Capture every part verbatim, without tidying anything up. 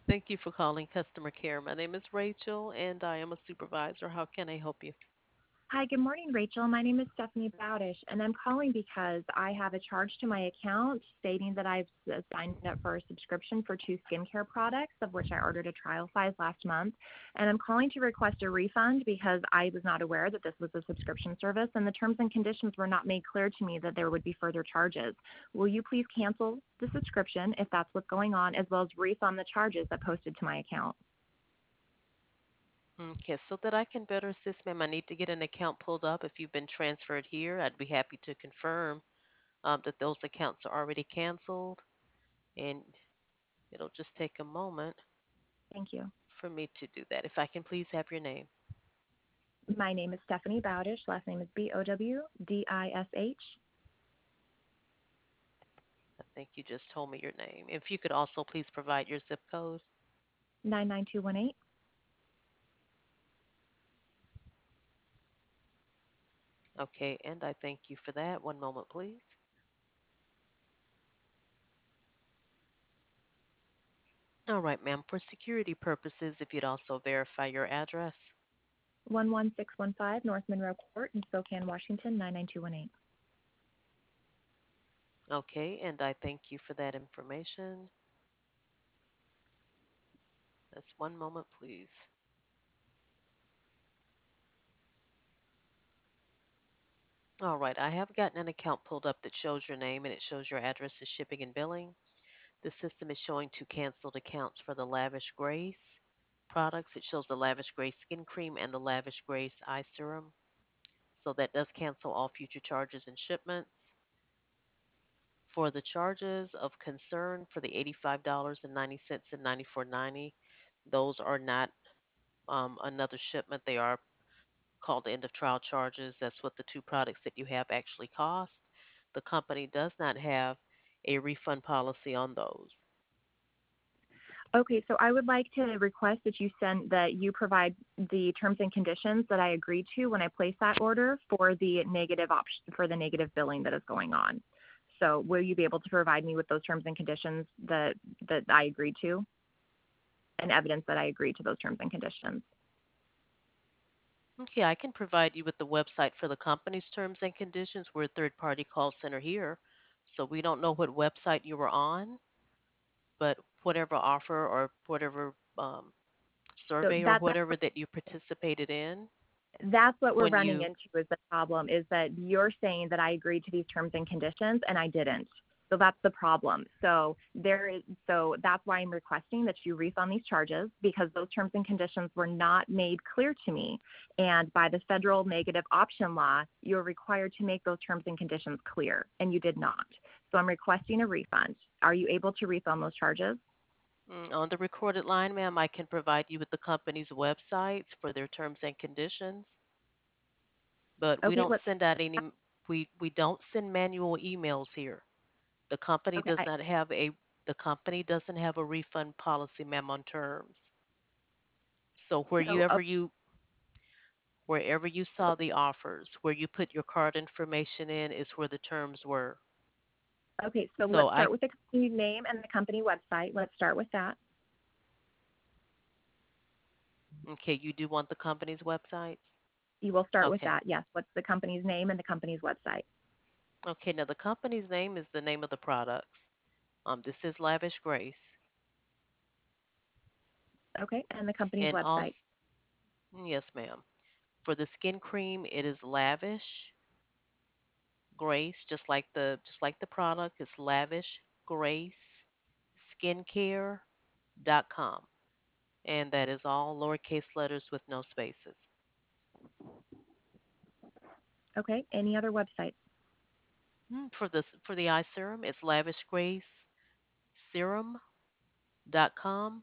Thank you for calling customer care. My name is Rachel and I am a supervisor. How can I help you? Hi, good morning, Rachel. My name is Stephanie Bowdish, and I'm calling because I have a charge to my account stating that I've s- signed up for a subscription for two skincare products, of which I ordered a trial size last month. And I'm calling to request a refund because I was not aware that this was a subscription service, and the terms and conditions were not made clear to me that there would be further charges. Will you please cancel the subscription if that's what's going on, as well as refund the charges that posted to my account? Okay, so that I can better assist, ma'am, I need to get an account pulled up. If you've been transferred here, I'd be happy to confirm um, that those accounts are already canceled. And it'll just take a moment Thank you. for me to do that. If I can please have your name. My name is Stephanie Bowdish. Last name is B O W D I S H. I think you just told me your name. If you could also please provide your zip code. nine nine two one eight. Okay, and I thank you for that. One moment, please. All right, ma'am. For security purposes, if you'd also verify your address. one one six one five North Monroe Court in Spokane, Washington, nine nine two one eight. Okay, and I thank you for that information. Just one moment, please. All right, I have gotten an account pulled up that shows your name and it shows your address is shipping and billing. The system is showing two canceled accounts for the Lavish Grace products. It shows the Lavish Grace skin cream and the Lavish Grace eye serum. So that does cancel all future charges and shipments. For the charges of concern for the eighty-five dollars and ninety cents and ninety-four ninety, those are not um, another shipment. They are called end of trial charges. That's what the two products that you have actually cost. The company does not have a refund policy on those. Okay, so I would like to request that you send that you provide the terms and conditions that I agreed to when I placed that order for the negative option for the negative billing that is going on. So will you be able to provide me with those terms and conditions that that I agreed to and evidence that I agreed to those terms and conditions? Okay, I can provide you with the website for the company's terms and conditions. We're a third party call center here. So we don't know what website you were on, but whatever offer or whatever um, So survey or that's whatever that you participated in that's what we're when running you. into is the problem is that you're saying that I agreed to these terms and conditions and I didn't. So that's the problem. So there is so that's why I'm requesting that you refund these charges because those terms and conditions were not made clear to me. And by the federal negative option law, you're required to make those terms and conditions clear and you did not. So I'm requesting a refund. Are you able to refund those charges? Mm, On the recorded line, ma'am, I can provide you with the company's websites for their terms and conditions, but we Okay, don't let's send out any. We we don't send manual emails here. The company okay. does I, not have a the company doesn't have a refund policy, ma'am, on terms. So so wherever you wherever you uh, saw the offers, where you put your card information in, is where the terms were. okay, so So let's I start with the company name and the company website. Let's start with that. okay, you do want the company's website? You will start with Okay. that. Yes. What's the company's name and the company's website? Okay, now the company's name is the name of the products. Um, this is Lavish Grace. Okay. And the company's And also, website. yes, ma'am. For the skin cream, it is Lavish Grace, just like the just like the product. It's Lavish Grace Skincare dot com, and that is all lowercase letters with no spaces. Okay. Any other websites? Mm, For the for the eye serum, it's Lavish Grace Serum dot com,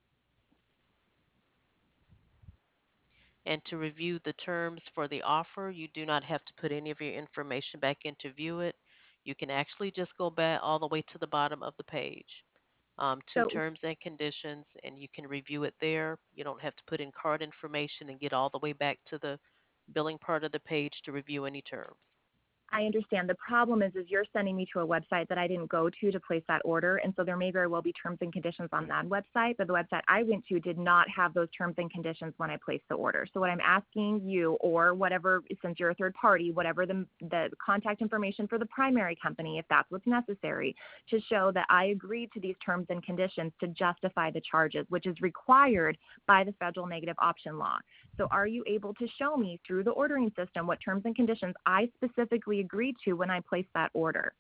and to review the terms for the offer, you do not have to put any of your information back in to view it. You can actually just go back all the way to the bottom of the page um, to So, terms and conditions, and you can review it there. You don't have to put in card information and get all the way back to the billing part of the page to review any terms. I understand. The problem is, is you're sending me to a website that I didn't go to to place that order, and so there may very well be terms and conditions on that website. But the website I went to did not have those terms and conditions when I placed the order. So what I'm asking you, or whatever, since you're a third party, whatever the the contact information for the primary company, if that's what's necessary, to show that I agreed to these terms and conditions to justify the charges, which is required by the federal negative option law. So are you able to show me through the ordering system what terms and conditions I specifically agreed to when I placed that order?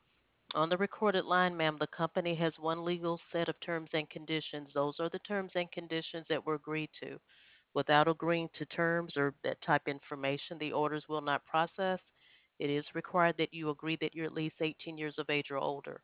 On the recorded line, ma'am, the company has one legal set of terms and conditions. Those are the terms and conditions that were agreed to. Without agreeing to terms or that type information, the orders will not process. It is required that you agree that you're at least eighteen years of age or older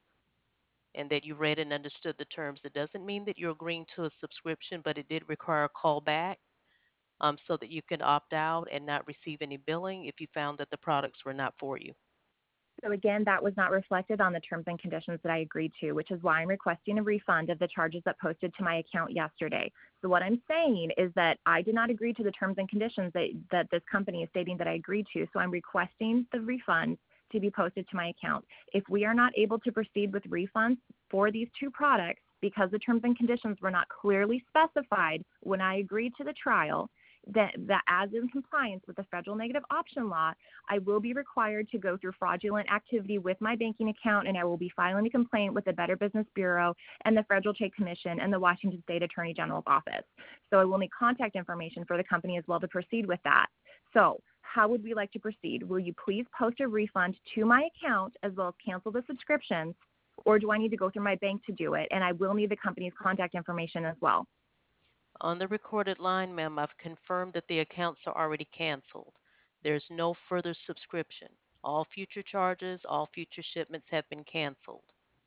and that you read and understood the terms. It doesn't mean that you're agreeing to a subscription, but it did require a call back um, so that you can opt out and not receive any billing if you found that the products were not for you. So again, that was not reflected on the terms and conditions that I agreed to, which is why I'm requesting a refund of the charges that posted to my account yesterday. So what I'm saying is that I did not agree to the terms and conditions that, that this company is stating that I agreed to. So I'm requesting the refunds to be posted to my account. If we are not able to proceed with refunds for these two products because the terms and conditions were not clearly specified when I agreed to the trial, that, that as in compliance with the federal negative option law, I will be required to go through fraudulent activity with my banking account, and I will be filing a complaint with the Better Business Bureau and the Federal Trade Commission and the Washington State Attorney General's office. So I will need contact information for the company as well to proceed with that. So how would we like to proceed? Will you please post a refund to my account as well as cancel the subscriptions, or do I need to go through my bank to do it? And I will need the company's contact information as well. On the recorded line, ma'am, I've confirmed that the accounts are already canceled. There's no further subscription. All future charges, all future shipments have been canceled.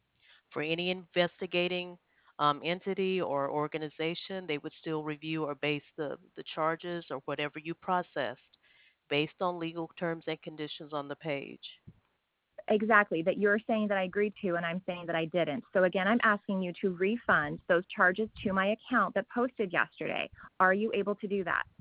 For any investigating um, entity or organization, they would still review or base the, the charges or whatever you processed based on legal terms and conditions on the page. Exactly, that you're saying that I agreed to and I'm saying that I didn't. So again, I'm asking you to refund those charges to my account that posted yesterday. Are you able to do that?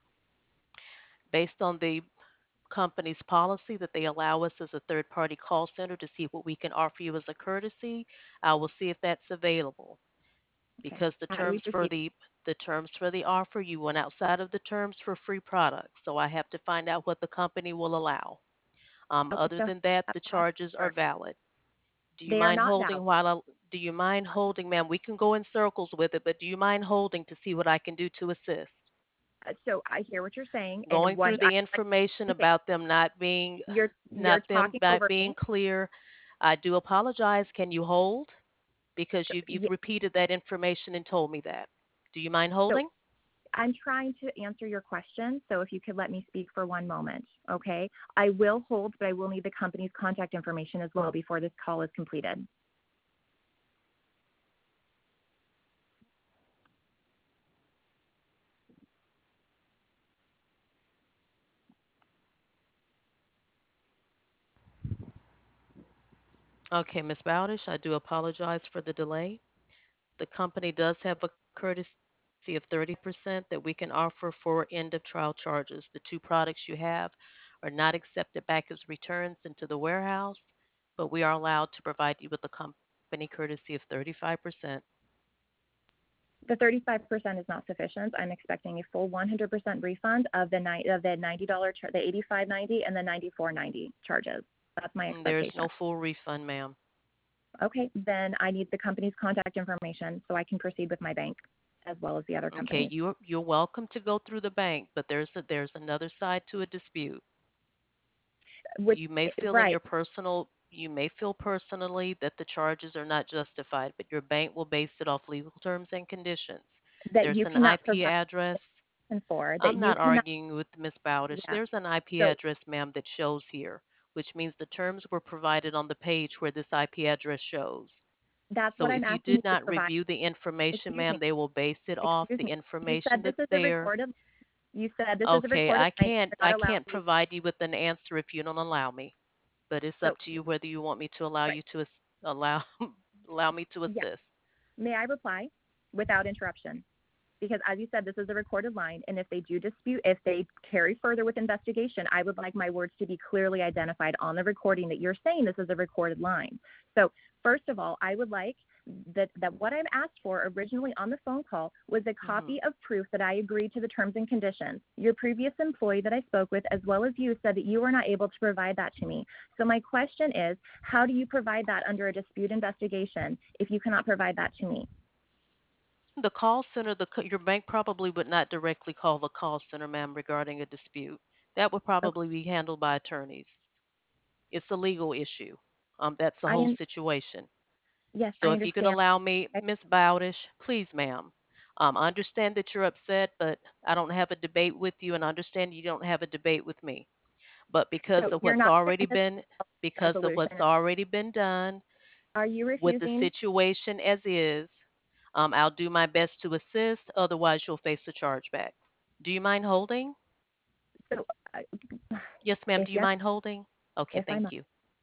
Based on the company's policy that they allow us as a third party call center to see what we can offer you as a courtesy, I will see if that's available. Okay. Because the All right, we terms for proceed. the the terms for the offer, you went outside of the terms for free products. So I have to find out what the company will allow. Um, Okay, other so than that, that's the not charges are fair. valid. Do you They are mind not holding valid. while I, do you mind holding, ma'am? We can go in circles with it, but do you mind holding to see what I can do to assist? Uh, So I hear what you're saying, and Going what through I the information understand, about them not being you're not you're them talking not over being me. clear. I do apologize. Can you hold? Because Sure. you've you've Yeah. repeated that information and told me that. Do you mind So holding? I'm trying to answer your question. So if you could let me speak for one moment, okay? I will hold, but I will need the company's contact information as well before this call is completed. Okay, Miss Bowdish, I do apologize for the delay. The company does have a courtesy of thirty percent that we can offer for end of trial charges. The two products you have are not accepted back as returns into the warehouse, but we are allowed to provide you with a company courtesy of thirty-five percent. The thirty-five percent is not sufficient. I'm expecting a full one hundred percent refund of the ni- of the ninety dollars char- the eighty-five ninety and the ninety-four ninety charges. That's my There's expectation. no full refund, ma'am. Okay, then I need the company's contact information so I can proceed with my bank as well as the other Okay, companies. you're you're welcome to go through the bank, but there's a, there's another side to a dispute. Which You may feel in right, your personal you may feel personally that the charges are not justified, but your bank will base it off legal terms and conditions. that There's you an I cannot P provide address. and for that I'm you not cannot. arguing with Miss Bowdish. Yes. There's an I P So address, ma'am, that shows here, which means the terms were provided on the page where this I P address shows. that's what So I'm if you asking you did to not provide. review the information, Excuse ma'am, me. they will base it off Excuse the me. You information said this that's is a there. recorded. You said this is a Okay, recorded I line. can't You're I not allowed can't to use. provide you with an answer if you don't allow me. But it's up So to you whether you want me to allow right. you to ass- allow allow me to Yeah. assist. May I reply without interruption? Because as you said, this is a recorded line, and if they do dispute, if they carry further with investigation, I would like my words to be clearly identified on the recording that you're saying this is a recorded line. So first of all, I would like that, that what I'm asked for originally on the phone call was a Hmm. copy of proof that I agreed to the terms and conditions. Your previous employee that I spoke with, as well as you, said that you were not able to provide that to me. So my question is, how do you provide that under a dispute investigation if you cannot provide that to me? The call center, the co- your bank probably would not directly call the call center, ma'am, regarding a dispute. That would Okay. probably be handled by attorneys. It's a legal issue. Um, that's the I whole am, situation. yes, So I if you could understand. allow me, Miss Bowdish, please, ma'am. Um, I understand that you're upset, but I don't have a debate with you, and I understand you don't have a debate with me. But because So of you're what's not already saying this been, is a because of resolution. what's already been done Are you with the refusing? situation as is, um, I'll do my best to assist. Otherwise, you'll face a chargeback. Do you mind holding? So, uh, Yes, ma'am. if Do you yes, mind holding? Okay, if I'm thank you.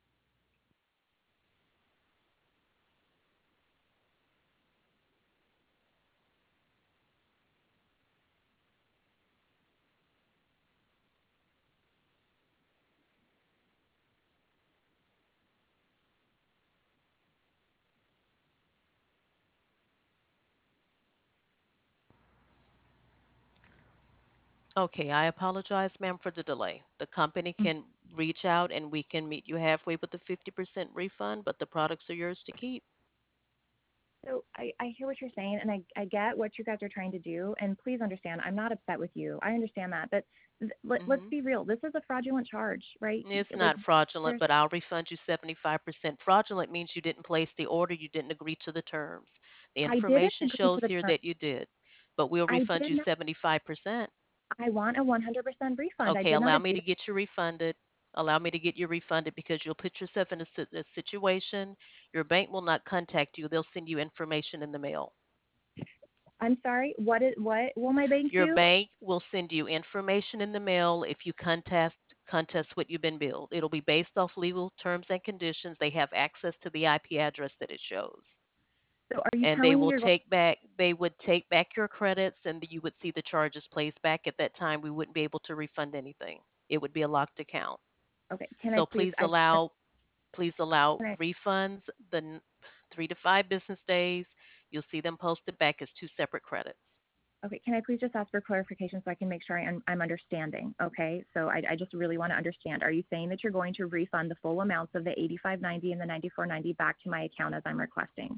Okay, I apologize, ma'am, for the delay. The company can reach out and we can meet you halfway with a fifty percent refund, but the products are yours to keep. so I, I hear what you're saying, and I, I get what you guys are trying to do. And please understand, I'm not upset with you. I understand that, but th- let, let's Hmm. be real. This is a fraudulent charge, right? It's Like, not fraudulent, there's, but I'll refund you seventy-five percent. Fraudulent means you didn't place the order, you didn't agree to the terms. The I didn't information agree to shows the here term. that you did, but we'll I refund did you not. seventy-five percent. I want a one hundred percent refund. I Okay, did not allow me agree to to. get you refunded. Allow me to get you refunded because you'll put yourself in a, si- a situation. Your bank will not contact you. They'll send you information in the mail. I'm sorry. What is what will my bank Your do? bank will send you information in the mail if you contest contest what you've been billed. It'll be based off legal terms and conditions. They have access to the I P address that it shows. So are you And they telling me will you're going? take back they would take back your credits and you would see the charges placed back. At that time we wouldn't be able to refund anything. It would be a locked account. Okay. Can I So please? please I allow please allow can I refunds the n- three to five business days. You'll see them posted back as two separate credits. Okay, can I please just ask for clarification so I can make sure I, I'm, I'm understanding? Okay, so I, I just really want to understand. Are you saying that you're going to refund the full amounts of the eighty-five ninety and the ninety-four ninety back to my account as I'm requesting?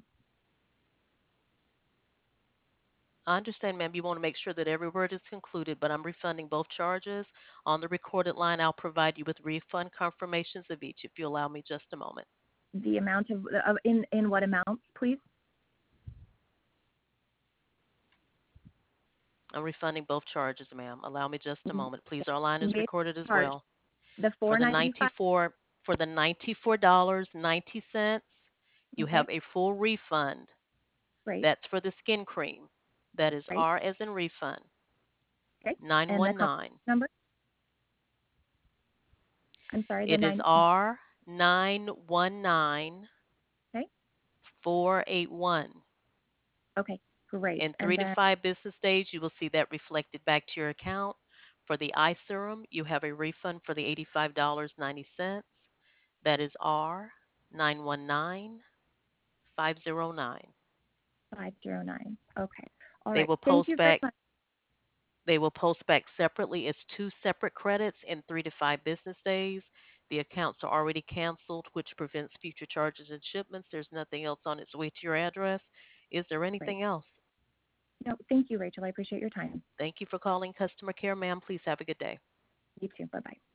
I understand, ma'am, you want to make sure that every word is concluded, but I'm refunding both charges. On the recorded line, I'll provide you with refund confirmations of each if you allow me just a moment. The amount of, of in in what amounts, please? I'm refunding both charges, ma'am. Allow me just a Mm, moment. Please, our line is May recorded as charge well. the For four the ninety-five. 94 for the ninety-four dollars and ninety cents, you Okay, have a full refund. great, That's for the skin cream. That is great. R as in refund, Okay, and the company nine one nine. number? I'm sorry, the It is nine. R nine one nine Okay, four eight one. okay, great. In And three to then five business days, you will see that reflected back to your account. For the eye serum, you have a refund for the eighty-five dollars and ninety cents. That is R nine one nine five zero nine. five zero nine. Okay, all They right. will Thank post you very back much. they will post back separately as two separate credits in three to five business days. The accounts are already canceled, which prevents future charges and shipments. There's nothing else on its way to your address. Is there Great. anything else? No, thank you, Rachel. I appreciate your time. Thank you for calling customer care, ma'am. Please have a good day. You too. Bye bye.